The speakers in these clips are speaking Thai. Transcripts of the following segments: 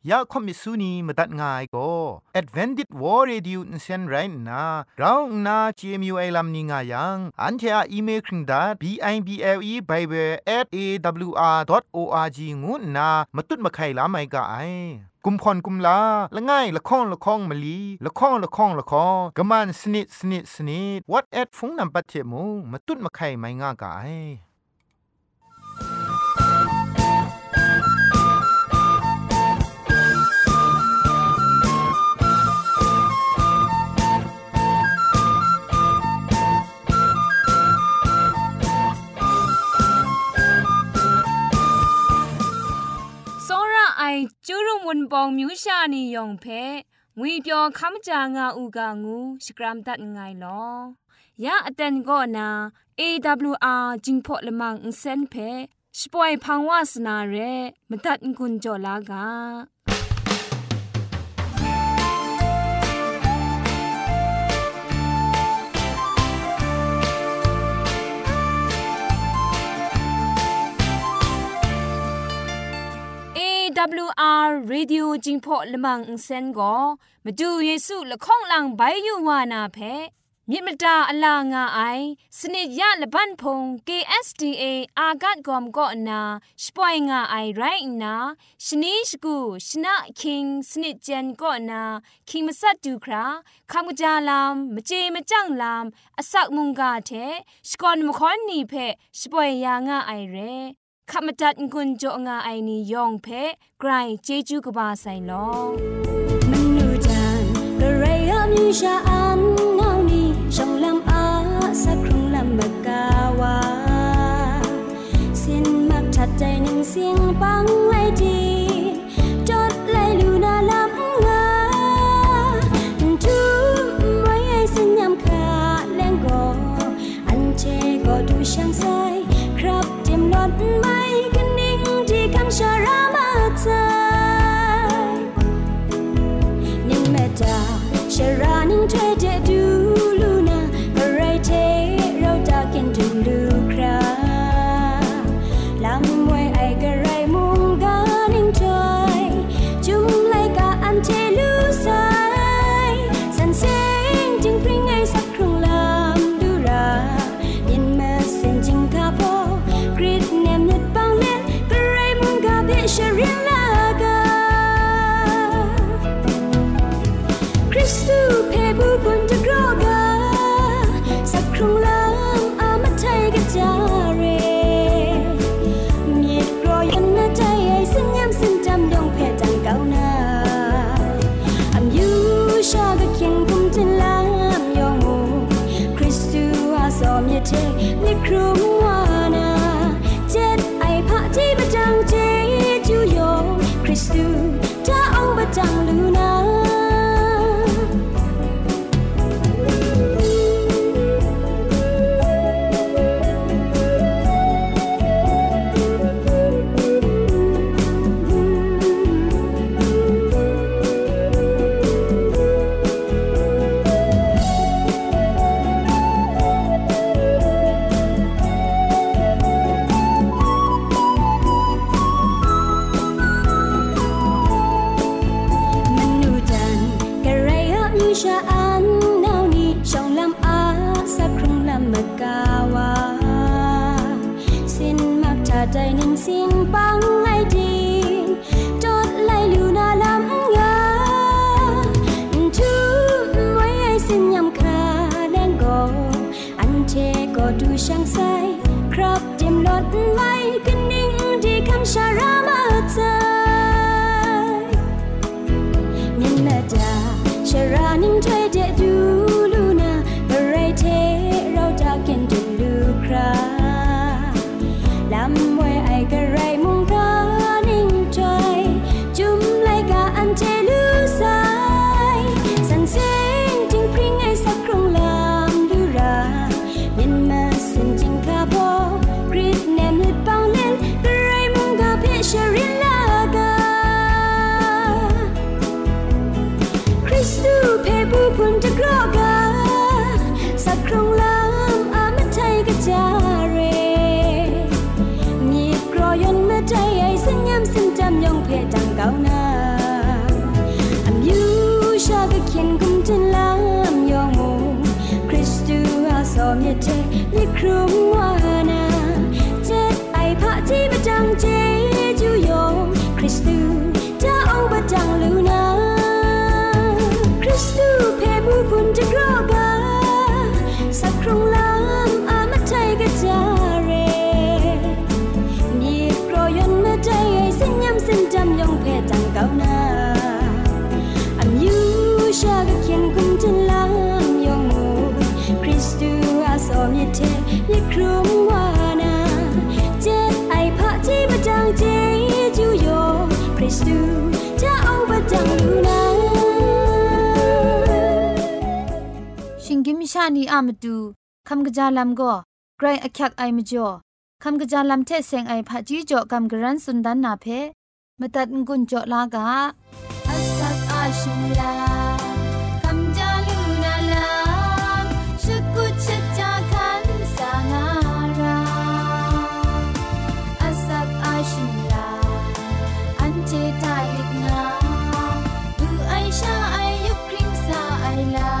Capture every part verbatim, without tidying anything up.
ยาคอมิสุนีมาตัดง่ายก็ Advented War Radio นเซนไรนะเราหน้า จี เอ็ม ยู ไอ ลัมนิงายังอันเทออีเมลคิงดา บิ ไอ บี แอล อี Bible แอท เอ ดับเบิลยู อาร์ ดอท โอ อาร์ จี งูนามาตุดมาไข่ลาไม่กะไอกุมพรกุมลาละง่ายละข้องละข้องมะลีละข้องละข้องละข้องกะมันสนิดสนิดสนิด What at ฟงนำปัจเจมูมาตุดมาไข่ไม่ง่ากะไอจูรุมวนปองมิวชานียองเพงุยเปียวคำจางาอูกางูสกรัมตัดไงลอยาอเตนก็นา เอ ดับเบิลยู อาร์ จิงพอละมังอินเซนเพสปอยพังวาสนาเรมตัดกุญจลากาดับเบิลยู อาร์ Radio จิงพอละมังอินเซนก็มาดูเยซูละข้องหลังใบยูวานาเพมิมตาอลางาไอสนิยะละบันพง เค เอส ที เอ อากัดกอมก็นาสปอยงาไอไรนาชนิชกูชนะคิงสนิเจนก็นาคิงมาสัดดูคราคำกจาลามมเจมจังลามอสักมุงกาเทสกอนมคอนนีเพสปอยยางาไอเรขมจัดกุญจงาไอนียองเพไกรเจจูกบาไซลอมนูจันกระไรอามิชาอันเงานีชงลำอาสักครุงลำมกาวาสิ้นมักชัดใจหนึ่งเสียงปังไอจีจดไลลูนาลำงาทุมไว้ไอสิ้นยำขาแรงก็อันเจก็ดูช่างใสครับเตรียมนอดไม่กันนิ่งที่คำชารามาใจนิ่งแม่ตาชารานิ่งเทเดดูลูนาอะไรเทเราตากินดูลูคราลำไว้ไอกระไรมุงกานิ่งใจจุ่มไลกาอันเทลูไซสันเสียงจึงพริ้งไอสักครุ่งลำดูรายินแม่เส้นจึงคาพอกรีดเนียมหยุดบางเล่นกระไรมุงกาเบชเรียนลากาคริสตูเพบูบนจะกรอกาสักครุ่งลำอามาไทยกระจาเรมีดรอยันหน้าใจไอ้สิ่งย้ำสิ่งจำดงเพจังเก่าหน้าอันยูชากะเขียนกุมจินลำยองมูคริสตูอาสอมยเทนิครุมวานาเจ็ดไอพระที่ประจังเจจูโยคริสตูถ้าองประจังลูนาใจหนึ่งเสียงปังไอจีจดไลลูนาลำงาทุมไว้ไอสิ้นยำคาแรงก็อันเทก็ดูช่างใสครับเตรียมลดไว้กันนิ่งที่คำชารามาใจเงินแม่จ่าชารานิ่งไทยเดดูลูนาอะไรเทเราจะเก็นดูลูคราลำไว้ไอกระไรมุงกานิ่งใจจุ่มไลกาอันเทลูไซสันเสียงจึงพริ้งไอสักครุ่งลำดูราเย็นมาสิ้นจึงยเทยิครุมวานาเจ็ดไอพระที่ประจังเจจูโยคริสตูจะเอาประจังลูนาคริสตูเพบูพุนจะกรอกาสักครงลามอามาไทยกะจาเรมีโปรยนมาใจไอสินยำสินจำยองเพจังเก่านาอันยูชากะเขียนกุมจันลามยองมูคริสตูอาสอมยเทยิครุมวานาเจ็ดไอพระที่ประจังเจจูโยคริสตูจะเอาประจังลูนาชิงกิมชานีอามาดูคำกระจาลำก็ไกรอักยักไอมจ่อคำกระจาลำเทเซงไอผาจีจ่อคำกระรันสุนดันนาเพมาตัดงุนจ่อลากาอัสสักอาชิมลาคำจาลูนาลาชุกุชะจาคันสางาราอัสสักอาชิมลาอันเจตาลิกนาดูไอชาไอยุคริงซาไอลา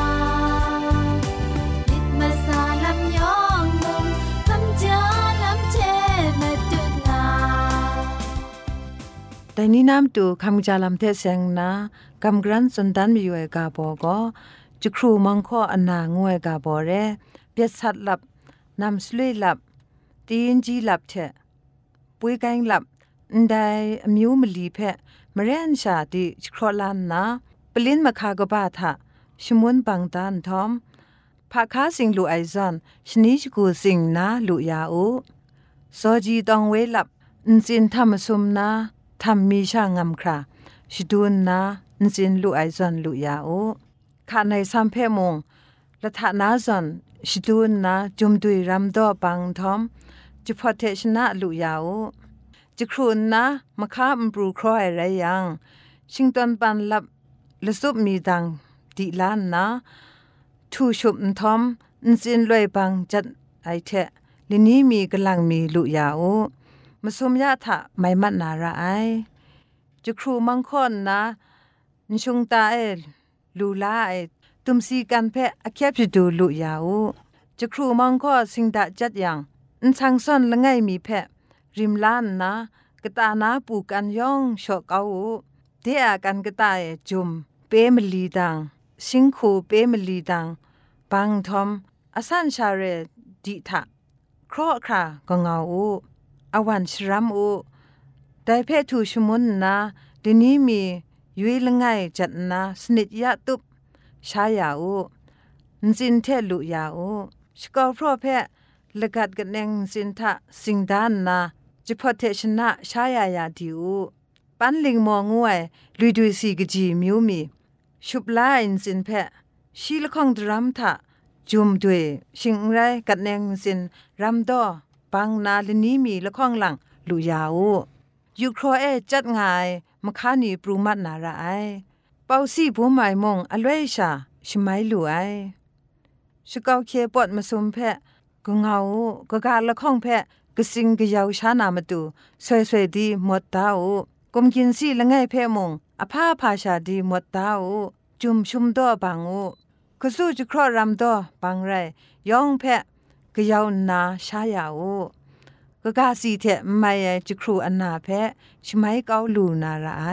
แต่นี้น้ำตูคำจาลำเทเซงนะกำกรันสุนดันมีอยู่เอกาบอก็จุครูมังข้ออันนางวยกาบอเรเปียสัดหลับนำสลุยหลับตีนจีหลับเถะปุยกันหลับอันใดมิวมลีเพะมเรนชาติครอลันนะปลินมาคากบาทะชมุนบังตันทอมภาคาสิงลูไอซอนชนิชกูสิงนะลูยาอูโซจีตองเวหลับอินสินธรรมสุมนะทำมีช่างงำคราชิดูนนะนจินลุไอซอนลุยาโอขาในสัมเพมงละทานาซอนชิดูนนะจุมดุยรำดอบังทอมจุพอเทชนะลุยาโอจุครูนนะมะข้ามบรูครอยไรยังชิงตอนปันลับละซุบมีดังดิลานนะทูชุบทอมนจินลอยบังจัดไอเทลินี้มีกำลังมีลุยาโอมาสมยาถะไม่มัดนาระไอจุครูมังค่อนนะนชงตาเอลูลาไอตุมซีกันเพะอแคบจะดูลุยาวจุครูมังค่อสิงดาจัดยังนทางซ่อนละไงมีเพะริมล้านนะกะตานาปูกันย่องชอกเอาเดียกันกะตาเอจุมเปมลีดังสิงคูเปมลีดังบังทอมอสันชาเรดิทะครอคราก็เงาอวันชรัมอูได้เพทูชมุนนะดินี้มียุยละไงจัดนะสนิทยะตุบชายาอูนจินเทลุยาอูสกอพรอเพละกัดกันเองสินทะสิงดานนะจิพอเทชนะชายายาดิอูปันลิงมองวยลุยดุยสีกจีมิวมีชุบลายนสินเพชีละของดรัมทะจุมด้วยชิงไรกันเองสินรัมดอปังนาลนี้มีละข้องหลังลุยาวยูโครเอจัดงายมะคานีปรูมัดนาระไอเปาซี่ผู้หมายมงอลเวชาชไมลุไอชกาวเคปอดมาสมเพะก็เงากะกาละข้องเพะกะสิงกะยาวชานามาตูสวยๆดีหมดตาโอกมกินซี่ละไงเพะมงอภาพาชาดีหมดตาโอจุมชุมดอบางโอกะสู้จะครอรำดอบางไรยองเพะกะยาวนาชายาโอกะกาสีเทไม่จะครูอันนาเพะชไมเกาลูนาระไอ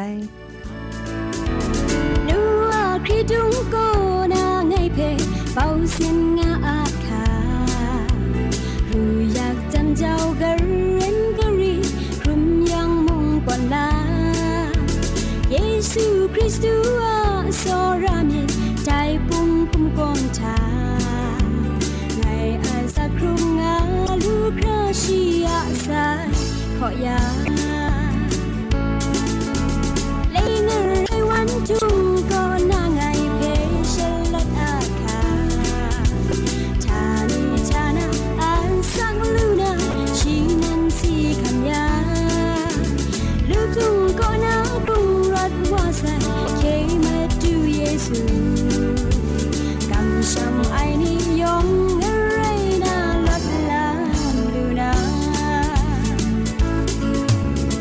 นูอาคริดุงโกนาไงเพเป่าเสียงงาอาคารู้อยากจำเจ้ากะเรนกะรีครุมยังมงก่อนลาเยซูคริสต์อาโซรามิใจปุ่มปุ่มกองชาไงอาสักครุมงาลูกราชีอาสายขอยาเลงเรวันจุงก็นาไงเพชลัดอาคาทานิชานาอันสังลูนาชินันสีคัญญาลูกจุงก็นาปุงรัดวาสเคมาดูเยซูกำช้ำไอนิยองอะไรนาลัดลาลูนา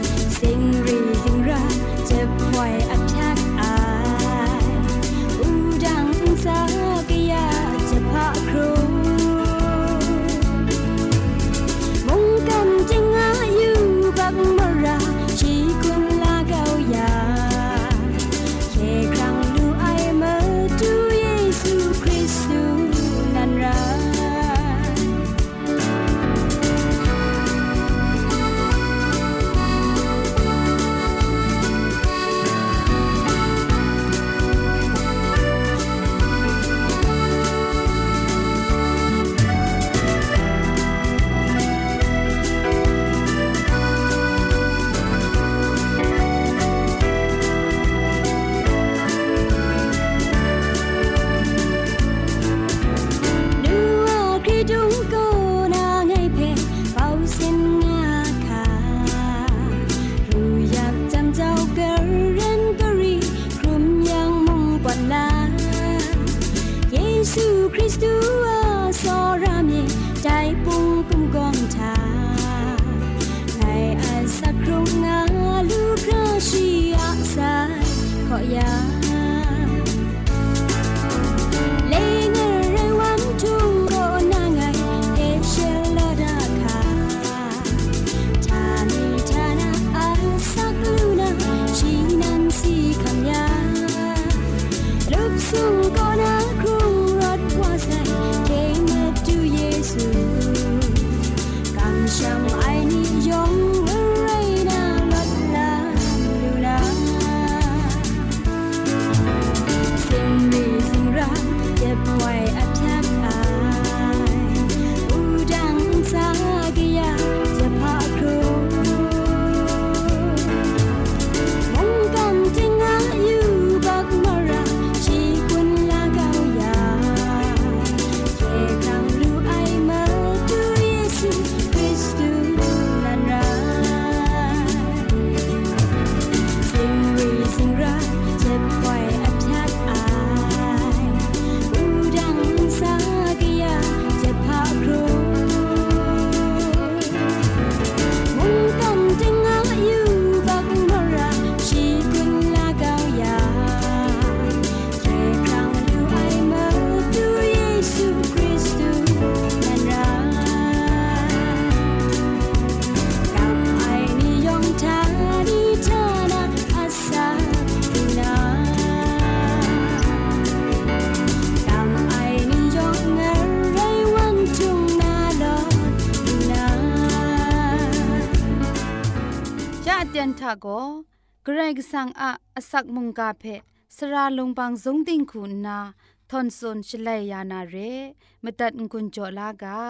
ะโกเกรกสังอะอสักมุงกาเพสระลงบางสงติงคุณนาทอนซนชลัยยานาเรมตัดกุญจลากา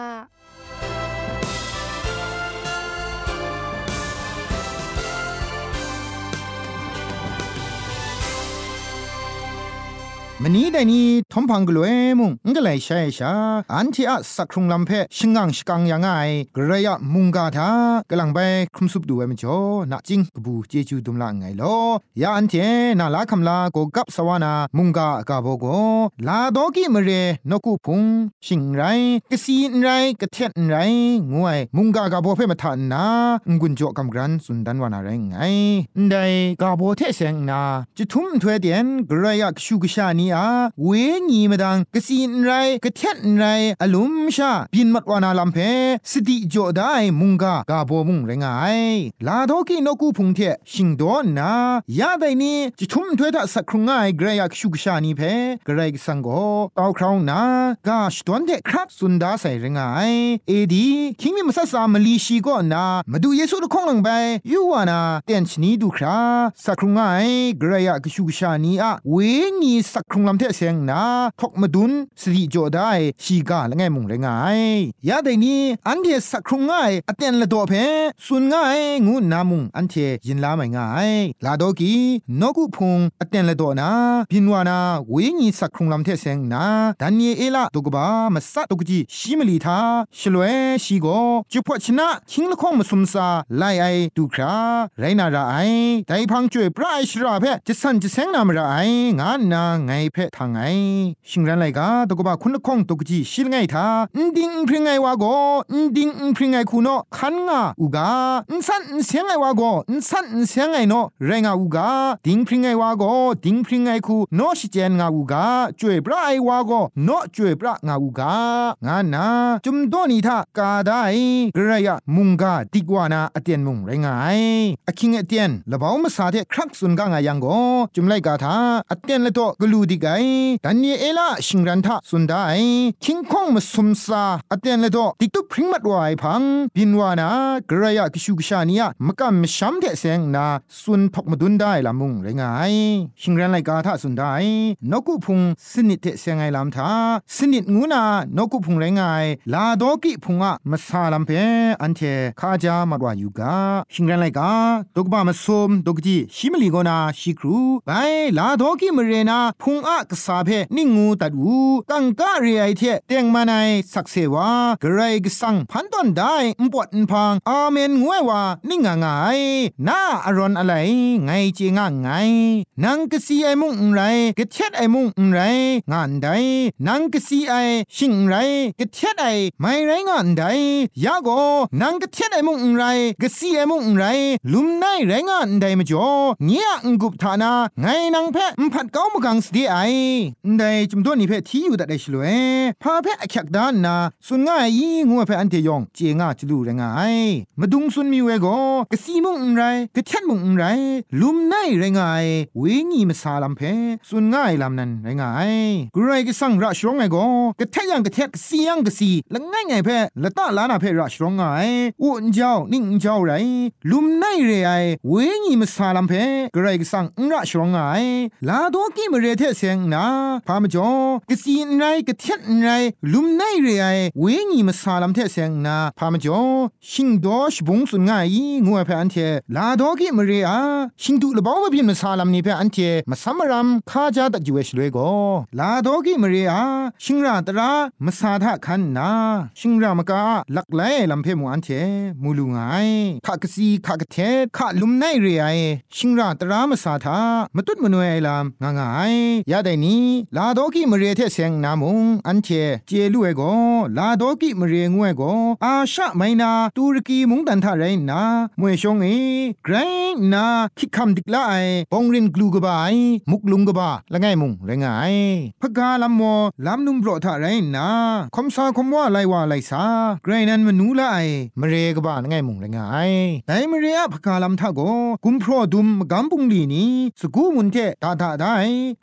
มันนี้ได้นี่ทอมพังกลัวมุงงก็เลยใช่ชาอันที่อะสักครุงลำเพชิงังชิกังยังไงกระยะมุงกาทากำลังไปคุมสุบดูเอมจ่อน่ะจิงกบูเจจูดุมละไงลอยาอันเทน่าลาคำลาโกกับสวานามุงกากาโบโกลาดอกิมเรนกุพุงชิงไรกะซีนไรกะเทนไรงวยมุงกากาโบเพ่มาทันนางุนจ่อกำกรันสุนดันวานาไรไงได้กาโบเทเซงนาจะทุ่มถ้วยเดียนกระยะชูกชานีอาเวงีมาดังกะซีนไรกะเทนไรอลุมชาบินมัดวานาลัมเพสติจ่อได้มุงกากาโบมุงไรไงลาดอกินกุพุงเทชิงดอนนายาได้นี่จะทุ่มถ้วยทัสักครุงไงกระยะชูกชานีเพกระยสังโกตาวคราวนา กาชตวนเดครับสุนดาใส่เรงไอเอดีคิงมีมาซาซามลีชีก็นามาดูเยซู的空冷ไปยูวานาเตียนชนีดูคราสักครุงไงกระยะกชูกชานีอะเวงีสักครุงลำเทเสียงนาทกมาดุนสติโจได้ชีกาละไงมุงเรงไอยาแต่นี้อันเดียสักครุงไงอเตียนละตัวเพสุนไงงูนามุงอันเทยินลาไม่ไงลาโดกีนกุพงอเตียนละตัวนาพินวานาเวงีสักครุงลำเทเสียงนาดันเยเอละตุกบามาสัตตุกจีชิมลีทาชลเวชีโกจุพชนะคิงละคงมาสุมซาไลไอดูคราไรนาราไอไดพังจ่วยพระไอชราเพจะสันจะแสงนามราไองานนาไงเพทางไงชิงรันไลกาตุกบาคุณละคงตุกจีชิลไงทาอินดิงพริงไงวาโกอินดิงพริงไงคูโนคันงาอุกาอินสันอินเสียงไงวาโกอินสันอินเสียงไงโนไรงาอุกาดิงพริงไงวาโกดิงพริงไงคูโนชิเจนงาอุกาจ่วยพระไอวาโกโนจ่วยพระงาอุกางานนาจุมโดนีทากาได้กระยะมุงกาติกวานาอเตียนมุงไรงายอคิงอเตียนละบ่าวมาสาเทครักสุนกางายังโกจุมไลกาทาอเตียนละโตกลูดิไกดันเยเอลาชิงรันทาสุนได้คิงคงมาสุมซาอเตียนละโตติกตุพริงมัดวายพังบินวานากระยะกิชูกชานียมกำมชัมเทเซงนาสุนทกมาดุนได้ละมุงไรงายชิงรันไลกาทาสุนได้นกุพุงสนิทเทเซงไงลำทาสนิทงูนานกุพุงไรงายลาโดกิพุงอะมาซาลัมเพอันเทคาจามัดวายูกาชิงรันไลกาตกบามาสมตกจีชิมลีโกนาชิครูไปลาโดกิมเรนาพุงอะกษาเพนิงูตัดอูกังกะเรไอเทเตียงมาไนสักเสวากระไรกสังพันต้นได้อุปดอุพังอาเมนงวยว่านิ่งง่ายนาอรอนอะไรไงเจงะไงนังกะซีไอมุงไรกะเท็ดไอมุงไร งานใดนังกะซีไอชิงไรกะเท็ดไอไม่ไรงานใดยาโกนังกะเท็ดไอมุงไรกะซีไอมุงไรลุมไนไรงานใดมจ่อเงียงกุบฐานาไงนังเพะผัดเก้ามกังสเดไอใดจุมตัวนี้เพะที่อยู่ดัดได้ชลวยพาเพะอักดานนาสุนง่ายยีงัวเพะอันเตยองเจงาจลูไรงายมาดุงสุนมีเวโกกะซีมุงไรกะเท็ดมุงไรลุมไนไรงายเวงีมาซาลัมเพสุนง่ายลำนั้นไรงายกรก็สั่งราชร้องไงก็กะเทยังกะเทกเสียงกะสีละง่ายไงเพละตาลานาเพราชร้องไงอุ่นเจ้านิ่งเจ้าไรลุมไนเรไอเวงีมาซาลัมเพกรก็สั่งราชร้องไงลาโดกิมเรเทเสียงนาพามจ่อกะสีไรกะเทนไรลุมไนเรไอเวงีมาซาลัมเทเสียงนาพามจ่อชิงดอชบงสุนง่ายงัวเพอันเทลาโดกิมเรอาชิงดูละบ่าวมาพิมมาซาลัมนี่เพอันเทมาซัมรัมคาจาตักจิเวชเลยก็ลาโดกิมเรียชิงราตรามาสาทะคันนาชิงรามกาลักไลลำเพมูอันเทมูลุงไงขากสีขากเทขะลุมไนเรียชิงราตรามาสาทะมาตุดมนวยลำงางายยาได้นี้ลาโดกิมเรียเทเสียงนามุงอันเทเจลุเอโกลาโดกิมเรียงวยโกอาชะไมนาตูรกีมุงดันทะไรนามวยชงเอไกรนาคิดคำดิกละไอปองรินกลูกบายมุกลุงกบาละไงมุงละไงพกาลำมอลำนุ่มโปรทะไรนาคมซาคมว่าไลว่าไลซาไกรนันมนูละไอมเรกบาละไงมุงละไงแต่มเรอะพกาลำทะโกกุมโปรดุมกำปุงลีนีสกูมุนเทตาตาได้ไกร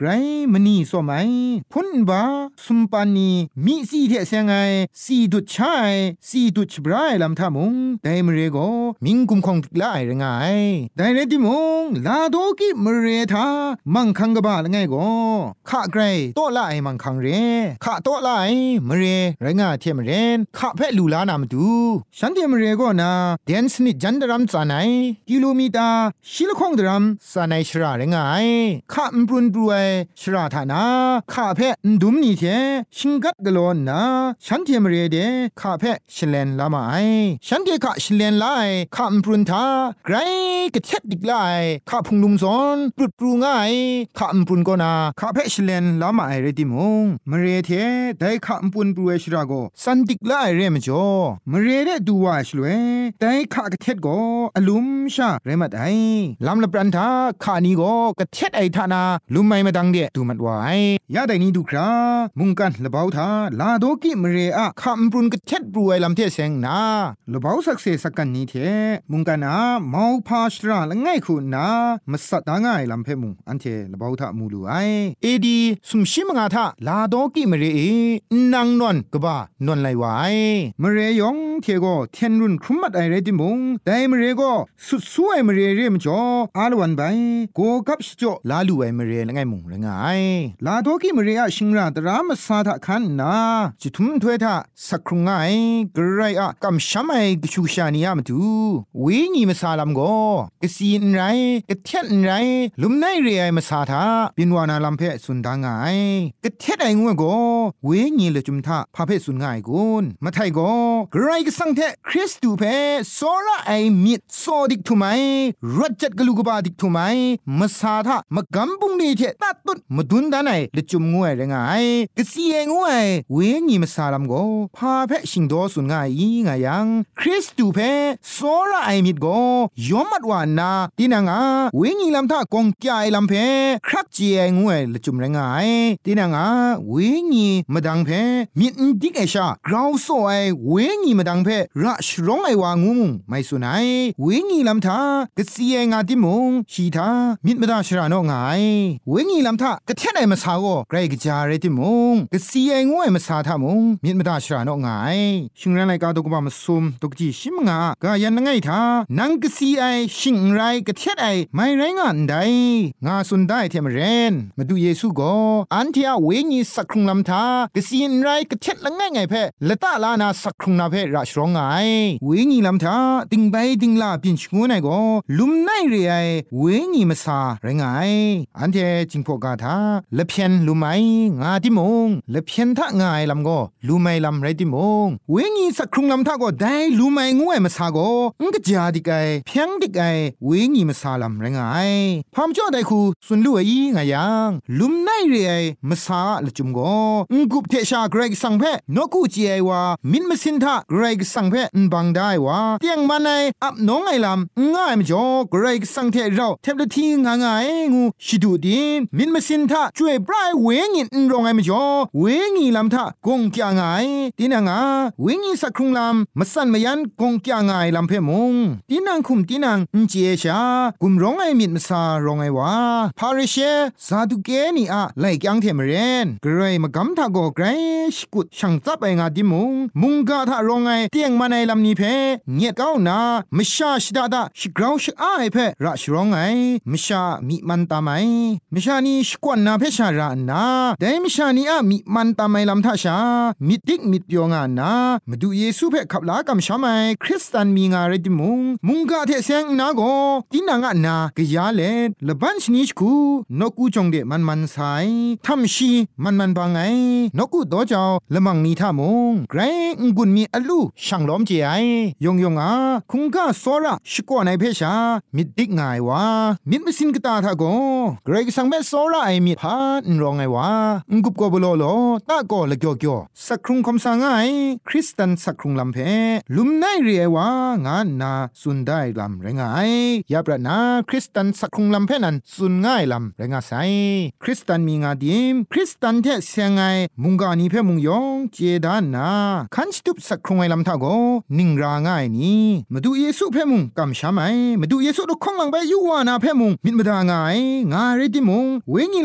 มนีสมัยพุนบาสุมปานีมีสีเทเซงไงสีดุดชายสีดุดชบรายลำทามุงแต่มเรโกมิงกุมคงลายไงแต่เรติมุงลาโดกิมเรทามังคังกบาละไงโกข้าไกรโตละไอมังคังเรข้าโตละไอมเรไรงาเทมเรนข้าเพลูลานามดูฉันเทมเรโกนาเดนสนิจันดรัมซาไนกิโลมีตาชิลคงดรัมซาไนชราไรงายข้าอุปรุนปรวยชราธานาข้าเพดุมนี่เทชิงกัดกลอนนาฉันเทมเรเดข้าเพชเลนลามาไอฉันเทข้าชเลนไลข้าอุปรุนทาไกรกะเท็ดดิกไลข้าพุงลุมซอนปรุดปรูง่ายข้าอุปรุนก็นาข้าเพชเลนลามาไอเรติมงมเรเทได้ข้าอุปรุนปรวยชราโกสันดิกไลเรมจ่อมเรเดดูว่าชลเวได้ข้ากะเท็ดโกอลุมชาเรมัดไอลำละปรันทาข้านี้โกกะเท็ดไอทานาลุมไม่มาดังเดดูมัดวายยาไดนี้ดูครามุงกันละเบาทาลาโดกิมเรอะข้าอุปรุนกะเท็ดปรวยลำเทเซงนาละเบาสักเซสักกันนี้เทมุงกันนาเมาพาชราละง่ายคุณนามาสัตตาง่ายลำเพมุงอันเทละเบาทามูลูไอเอดีสุมชิมงาทาลาโดกิมเรเอนางนอนกบานอนไลวายมเรยองเทโกเทนรุนครุมมัดไอเรติมุงแต่มเรโกสุดสวยมเรเรมจ่ออาลวันไปโกกับชจ่อลาลูไอมเรละง่ายมุงละง่ายลาโดกิมเรอะชิงราตรามสาทะคันนาจิทุมถวยทะสักครุงง่ายกระไรอะกำช้ำไอกชูชานียามตูวิญีมาซาลามโกกสีนไรกเท็ดไรลุมไนเรไอมาซาทาปินวานาลำเพสุนดางไงกเท็ดไองัวโกวิญีเลจุมทะพาเพสุนง่ายกุนมาไทโกกระไรก็สังเทคริสตูเพโซระไอมิดโซดิกทุไมรัจจัดกลูกบาดิกทุไมมาซาทามากำบุงนี่เทตัดตุดมาดุนดานไอเลจุมงัวไรงายกสีไองัววิญีมาซาลามโกพาเพชิงโดสุนง่ายอีง่ายังคริสตูเพโซระไอมิดโกยอมมัดวานาตินางาวิญีลำทากงแก่ลำเพครักเจียงวยละจุมไรงายตินางาวิญีมาดังเพมิดดิกไอชากราวโซไอวิญีมาดังเพระชร้องไอวางูไม่สุนัยวิญีลำทากะสีไองาติมงชีทามิดมาดาชราโนงายวิญีลำทากะเทนไอมาสาวไกรกะจาเรติมงกะสีไองวยมาสาทามงมิดมาดาชราโนงายชิงรันไลกาตกบามาซุมตกจีชิมงากายันไงทานังกะสีไอชิงไรกะเทนไอไม่ไรงานใดงาสุนได้เทมเรนมาดูเยซูโกอันเทียวิญีสักครุงลำทากะสีนไรกะเทนละไงไงเพละตาลานาสักครุงนาเพราชร้องไงวิญีลำทาติงไปติงลาปินชงูไนโกลุมไนเรไอวิญีมาซาไรงายอันเทจิงพอกาทาละเพียนลุไมงาติมงละเพียนทะงายลำโกลุไมลำไรติมงวิญีสักครุงลำทาโกได้ลุไมงวยมาซาโกงกะจาดิกไอเพียงดิกไอวิญีมาซาลำไรงายพามจ่อไดคูสุนลุอีงายังลุมไนเรไอมาซาละจุมโกงกุบเทชาเกรกสังเพนกูจีไอวามินมสินทะเกรกสังเพนบังได้วาเตียงมันไออับน้องไอลำง่ายมจ่อเกรกสังเทเราเทบละทีงางายงูชิดูดินมินมสินทะช่วยปลายเวงินรองไอมจ่อเวงีลำทะกงกะงายตินางาเวงีสักครุงลำมาสั่นมายันกงกะงายลำเพมงตินังคุมตินังอินเจชากุมร้องไอมิดมาซารองไอวาพาริเชซาดุเกนีอะไลกยังเทมเรนกรายมากำทะโกไกรชิกุดช่างจับไองาดิมุงมุงกาทะรองไอเตียงมันไอลำนี้เพเงียดเก้านามชาชิดาดาชิกราวชิอาไอเพราชรองไอมชามีมันตาไมมชานีชิกวนนาเพชารานาแต่มชานีอะมีมันตาไมลำทะชามิดิกมิดยองานามาดูเยซูเพขับลากำชาไมคริสตันมีงาเรดิมุงมุงกาเทเซงนาโกตินางะนากะยาเลละบันชนิชคูนกูจงเดมันมันไซทัมชีมันมันบางไงนกูโตเจ้าละมังนีทามงไกรงกุนมีอลูช่างล้อมเจไอยงยงอาคุงกาโซระชิกวในเพชามิดดิกง่ายวามิดมสินกตาทาโกเกรกสังเบโซระไอมิดพานรองไงวางกุบโกบโลโลตาโกละเกียวเกียวสักครุงคำสังไงคริสตันสักครุงลำเพลุมไนเรียวางานนาสุนได้ลำไรงายยาปรนาคริสตันสักครุงลำเพนันสุนง่ายลำไรงาไซคริสตันมีงาดิมคริสตันเทเสียงไงมุงกานีเพมุงยองเจดานาคันสตุปสักครุงไอลำทาโกนิงราง่ายนี่มาดูเยซูเพมุงกำชาไมมาดูเยซูดูคงหลังไปยูวานาเพมุงมิดมาดาง่ายงาเรติมุงเวงีล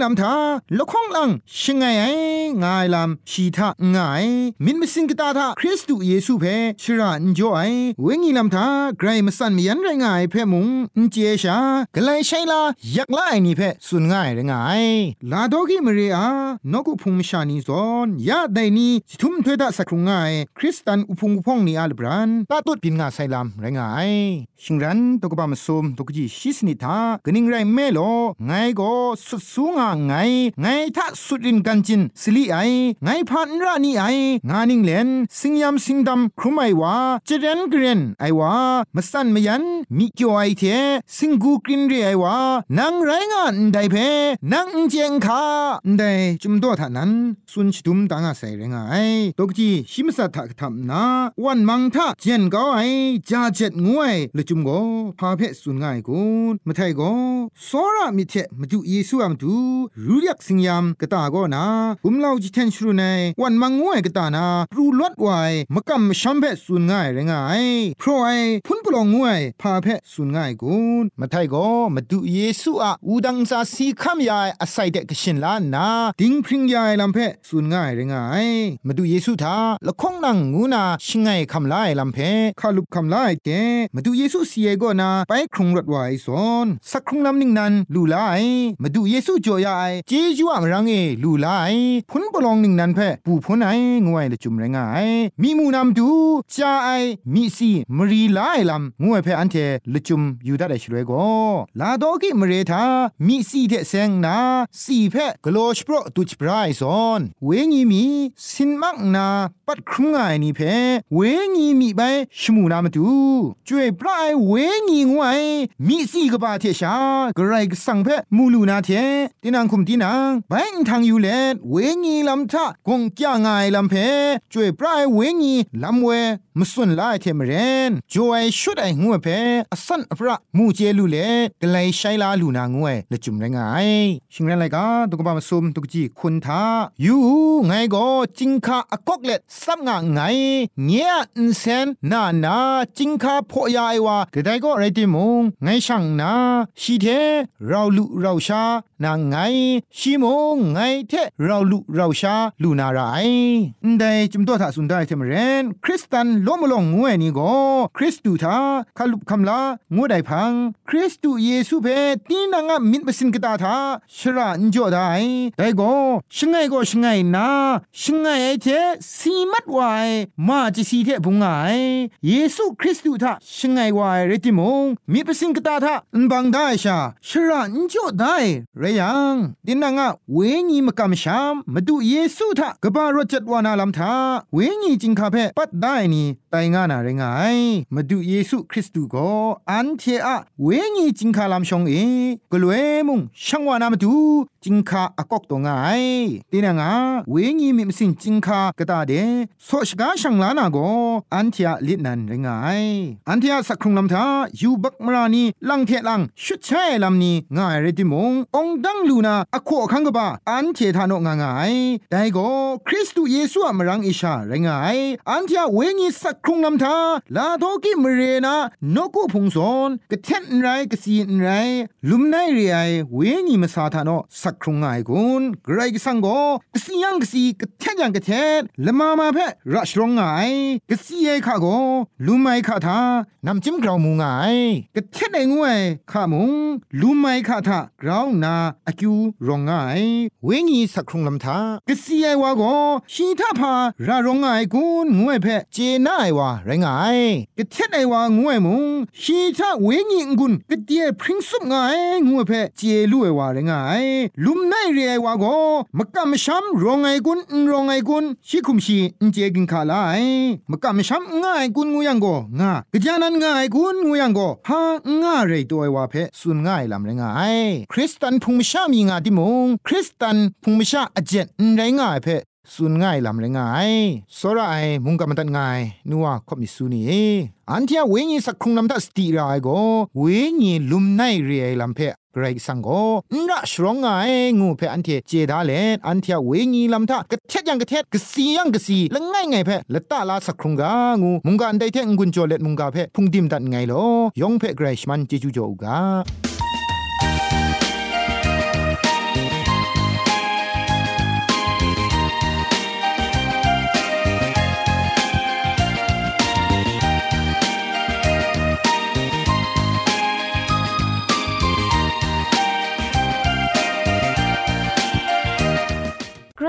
ลำทาละข้องลังชิงไงไองายลำชีทะง่ายมินมสิงกตาทาคริสต์เยซูเพชราอันจ่อยเวงีลำทาไกรมสันมียันไรงายเพมุงอินเจชากะไลใช่ละยักละไอนี่เพสุนง่ายไรงายลาดอกิมเรียนกุพุงมชานีซอนยาไดนีสิทุมถวยดะสักครุงง่ายคริสตันอุพุงอุพงนี่อาลบรันตาตุดปินงาไซลำไรงายชิงรันตกบามซุมตกจีชิสนิทากนิงไรเมโลไงก็สุดสูงอ่ะไงไงถ้าสุดรินกันจินสิลีไอไงพันรานี่ไองานิงเลนสิงยามสิงดำครุไมว่าเจเรนเกรนไอว่ามาสันมายันมิเกียวไอเทสิงกูกรินเรียไอว่านางไรงานได้เพนางเจงคาได้จุมโตท่านั้นสุนชิดุมต่างอาศัยเรงไอตกจีชิมสัตถะทำนาวันมังทะเจนก็ไอจาเจ็ดงวยเลยจุมโกพาเพสุนง่ายกุนมาไทยก็สอระมิเทมาดูเยซูามดูรู้ยักสิงยามกตาก็นากุมเล่าจิเทนชรูในวันมังงวยกตานาปรูลวดไวมะกำชัมเพสุนง่ายเรงไอเพราะไอพุนปลองงวยพาเพสุนง่ายกุนมาไทยก็มาดูเยซูอาอูดังซาสีคำยายอาศัยเด็กชินล้านนาดิงพริงยายลำเพสุนง่ายเรงไอมาดูเยซูทาละคงนังงูนาชิงไงคำลายลำเพคาลุบคำลายเกมาดูเยซูเสียก็นาไปครุงรถไวซอนสักครุงลำนิ่งนั้นลูลายมาดูเยซูจ่อยายเจจูอ่ะมรังเอลูลายพุนปลองนิ่งนั้นเพปูพุนไองวยละจุมเรงไอมีมูนำดูจาไอมีซีมรีลายลำงวยเพอันเทละจุมอยู่ได้ช่วยก็ลาดอกิมเรทามีซีเทเซงนาสีเพกโลชโปรตุจปรายซอนเวงีมีสินมักนาปัดครุงไงนี่เพเวงีมีไปชมูนามาดูช่วยปรายเวงีงวยมีสีกบาเทชากระไรกสังเพมูลูนาเทตินังคุมตินังไปทางอยู่เลเวงีลำทะกงจ้างไงลำเพช่วยปรายเวงีลำเวมสุนลายเทมเรนจวยชุดไองัวเพอสันอพระมูเจลูเลกไลใช้ลาลูนางวยละจุมไรงายชิงไรก็ตุกบามซุมตุกจีคุณทาอยู่ไงก็จิงคาอกอกเล็ดซับงาไงเงียนเซนนานาจิงคาพอยายว่ากระไดก็ไรติมงไงช่างนาชีเทเราลุเราชานางไงชิมงไงเทเราลุเราชาลูนาไรได้จุมตัวถ้าสุนได้เทมเรนคริสตันล้มลงงวยนี่ก็คริสตูทาคาลุบคำลางวได้พังคริสตูเยซูเพตีนางมินบสินกตาทาชราอันจ่อได้ได้ก็ชิงไงก็ชิงไงนาชิงไงไอเทสีมัดไวมาจิสีเทบุงไงเยซูคริสตูทาชิงไงไวเรติมงมินบสินกตาทาอันบังได้ชาชราอันจ่อได้เรยังดินางเวงีมกำชามมาดูเยซูทากบารจัดวานาลำทาเวงีจิงคาเพปัดได้นี่ไตงานาเรงไงมาดูเยซูคริสต์ก็อันเทอะเวงีจิงคาลำชงเอกลเวมุงช่างวานามาดูจิงคาอากอกตัวไงตีนางาเวงีมิมสินจิงคากระตาเดโซชกาช่างลานาก็อันเทอะลิดนันเรงไงอันเทอะสักครุงลำทายูบักมรานีลังเทลังชุดใช้ลำนี้ง่ายเรติมงองดังลูนาอโคคังกบาอันเททานกง่ายได้ก็คริสต์เยซูมรังอิชาเรงไงอันเทอะเวงีสักครุงลำทาลาโตกิมเรนานกุพงซอนกะเทนไรกะซีนไรลุมไนเรไอเวงีมสาทานอสักครุงไงกุนไกรกสังโกกะซียังกะซีกะเทนยังกะเทนละมามาเพรัชรงไงกะซีไอคาโกลุมไมคาทานำจิ้มกราวมูไงกะเทนไองวยคามุงลุมไมคาทากราวนาอคิวรองไงเวงีสักครุงลำทากะซีไอวาโกชีทาพารารองไงกุนงวยเพเจนาไอวาไรงายกะเทนไอวางวยมุงชีทาเวงีงกุนกะเตียพริ้งสุบไงงวยเพเจลุไอวาไรงายลุมไนเรไอวาโกมะกะมะชัมรองไอกุนรองไอกุนชิคุมชีอินเจกินคาลายมะกะมะชัมง่ายกุนงูยังโกงากะจานันง่ายกุนงูยังโกฮาง่าเรตัวไอวาเพสุนง่ายลำไรงายคริสตันพุงมะชามีงาติมงคริสตันพุงมะชาอเจ็ดไรงายเพสุนง่ายลำเลยง่ายสระไอมุงกำมันตันง่ายนัวขมิสุนีอันที่เวงีสักครุงลำตัดสติรายก็เวงีลุมไนเรียลำเพะไกรสังก็น่าชรองง่ายงูเพะอันที่เจดาเลอันที่เวงีลำตากระเทศยังกระเทศกระสียังกระสีแล้วง่ายไงเพะแล้วตาลาสักครุงกางูมุงกาอันใดเทงกุนโจเล็ดมุงกาเพะพุงดิมตัดไงโลยองเพะไกรชมันเจจูโจกา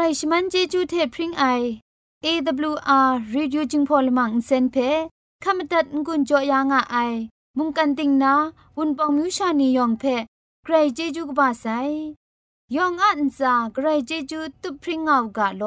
ชมันเจจูเทพริงไอ เอ ดับเบิลยู อาร์ Radio จิงพอลมังอินเซนเพขามตัดงุนจ่อยางอไอมุงกันติงนาวุนปองมิวชานียองเพใครเจจูกบาไซยองอันซาใครเจจูตุพริงเอากะโล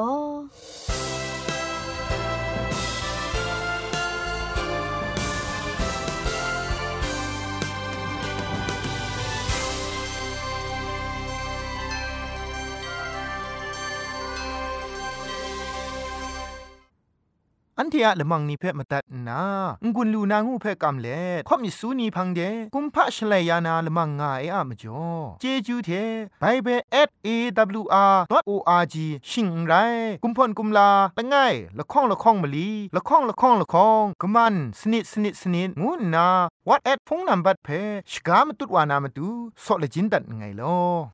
อันที่อะละมังนิเพ่มาตัดนางุนลูนางูเพ่กำเล่ข่อมิสูนีพังเดกุมพะชเลยานาละมังงาเออะมจ่อเจจูเทไบเบิล แอท เอ ดับเบิลยู อาร์ ดอท โอ อาร์ จี ชิงไรกุมพ่นกุมลาละง่ายละข้องละข้องมะลีละข้องละข้องละข้องกะมันสนิดสนิดสนิดงูนาวอทแอทพงนัมบัดเพ่ชกามตุดวานามตุซอเลจินดัดไงลอ